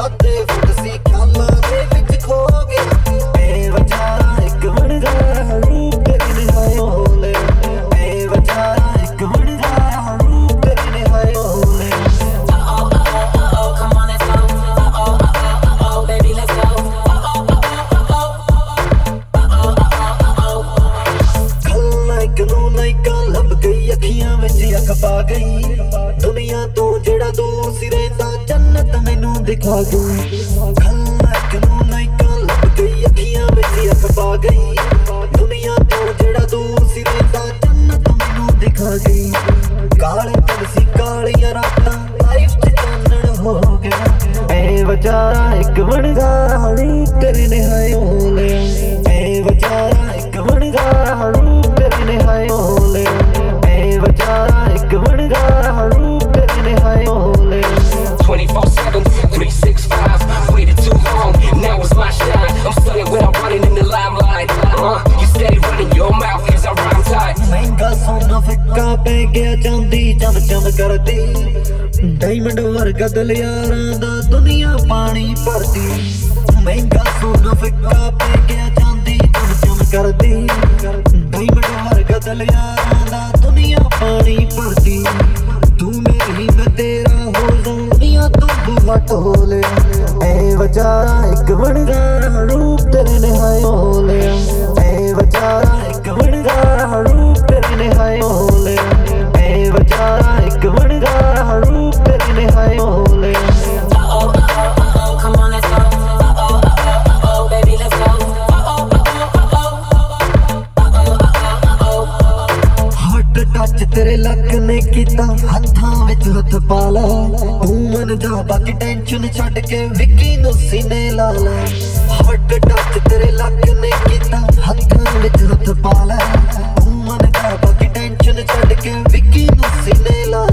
ਖਾਤੇ ਫੁੱਟਸੀ ਖਾਲਾਂ ਦੇ ਵਿੱਚ ਖੋ ਗਿਆ ਬੇਵਿਚਾਰਾ ਇੱਕ ਬਣ ਜਾ ਰੂਪ ਤੇਰੀ ਨਿਹਾਏ ਹੋਲੇ ਬੇਵਿਚਾਰਾ ਇੱਕ ਬਣ ਜਾ ਰੂਪ ਤੇਰੀ ਨਿਹਾਏ ਹੋਲੇ Come on, let's go. Baby, let's go. ਖਲਨਾਇਕ ਨੂੰ ਨਾਇਕਾ ਲੱਭ ਗਈ ਅੱਖੀਆਂ ਵਿੱਚ ਅੱਖ ਪਾ ਗਈ ਦੁਨੀਆ ਤੋਂ ਜਿਹੜਾ ਦੂਰ ਸੀ ਰਹਿੰਦਾ ਜੰਨਤ ਮੈਨੂੰ ਦਿਖਾ ਗਈ ਖਲਨਾਇਕ ਨੂੰ ਨਾਇਕਾ ਲੱਭ ਗਈ ਅੱਖੀਆਂ ਵਿੱਚ ਅੱਖ ਪਾ ਗਈ ਦੁਨੀਆ ਤੋਂ ਜਿਹੜਾ ਦੂਰ ਸੀ ਰਹਿੰਦਾ ਜੰਨਤ ਮੈਨੂੰ ਦਿਖਾ ਗਈ ਕਾਲੇ ਪੰਛੀ ਕਾਲੀਆਂ ਰਾਤਾਂ ਲਾਈਫ ਚ ਚਾਨਣ ਹੋ ਗਿਆ ਬੇਵਿਚਾਰਾ ਇੱਕ ਬਣ ਜਾ ਰੂਪ ਤੇਰੀ ਨਿਹਾਏ ਹੋਲੇ ਬੇਵਿਚਾਰਾ ਇੱਕ ਬਣ ਜਾ ਰੂਪ ਤੇਰੀ ਨਿਹਾਏ ਹੋਲੇ ਬੇਵਿਚਾਰਾ ਇੱਕ ਬਣ ਜਾ ਰੂਪ ਤੇਰੀ ਨਿਹਾਏ ਹੋਲੇ 24/7, 365. Waited too long, now it's my shine. I'm stunning when I'm running in the limelight. You steady running your mouth as I rhyme tight. ਮਹਿੰਗਾ ਸੋਨਾ ਫਿੱਕਾ ਪੈ ਗਿਆ ਚਾਂਦੀ ਚਮ ਚਮ ਕਰਦੀ ਡਾਇਮੰਡ ਵਰਗਾ ਦਿਲ ਯਾਰਾਂ ਦਾ ਦੁਨੀਆ ਪਾਣੀ ਭਰਦੀ ਮਹਿੰਗਾ ਸੋਨਾ ਫਿੱਕਾ ਪੈ ਗਿਆ ਚਾਂਦੀ ਚਮ ਚਮ ਕਰਦੀ ਡਾਇਮੰਡ ਵਰਗਾ ਦਿਲ ਯਾਰਾਂ ਦਾ ਦੁਨੀਆ ਪਾਣੀ ਭਰਦੀ ਤੂੰ ਮੇਰੀ ਮੈਂ ਤੇਰਾ ਹੋ ਜਾਣੀਆਂ ਤੂੰ ਬੂਹਾ ਢੋਲੇ ਬੇਵਿਚਾਰਾ ਇੱਕ ਬਣ ਜਾ ਰੂਪ ਤੇਰੇ ਨਿਹਾਏ ਹੋਲੇ ਬੇਵਿਚਾਰਾ ਇੱਕ ਬਣ ਜਾ ਰੂਪ ਤੇਰੇ ਨਿਹਾਏ ਹੋਲੇ ਬੇਵਿਚਾਰਾ ਇੱਕ ਬਣ ਜਾ ਰੂਪ ਤੇਰੇ ਨਿਹਾਏ ਹੋਲੇ Come on, let's go. Baby, let's go. ਹੱਟ ਟੱਚ ਤੇਰੇ ਲੱਕ ਨੇ ਕੀਤਾ ਹੱਥਾਂ ਵਿੱਚ ਹੱਥ ਪਾ ਲੈ ਤੂੰ ਮਨ ਜਾ ਬਾਕੀ ਟੈਨਸ਼ਨ ਛੱਡ ਕੇ ਵਿੱਕੀ ਨੂੰ ਸੀਨੇ ਲਾ ਲੈ ਹੱਟ ਟੱਚ ਤੇਰੇ ਲੱਕ ਨੇ ਕੀਤਾ ਹੱਥਾਂ ਵਿੱਚ ਹੱਥ ਪਾ ਲੈ ਤੂੰ ਮਨ ਜਾ ਬਾਕੀ ਟੈਨਸ਼ਨ ਛੱਡ ਕੇ ਵਿੱਕੀ ਨੂੰ ਸੀਨੇ ਲਾ